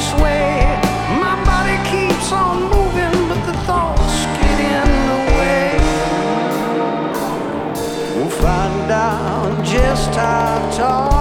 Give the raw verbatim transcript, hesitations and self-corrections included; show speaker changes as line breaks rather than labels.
this way. My body keeps on moving, but the thoughts get in the way. We'll find out just how tall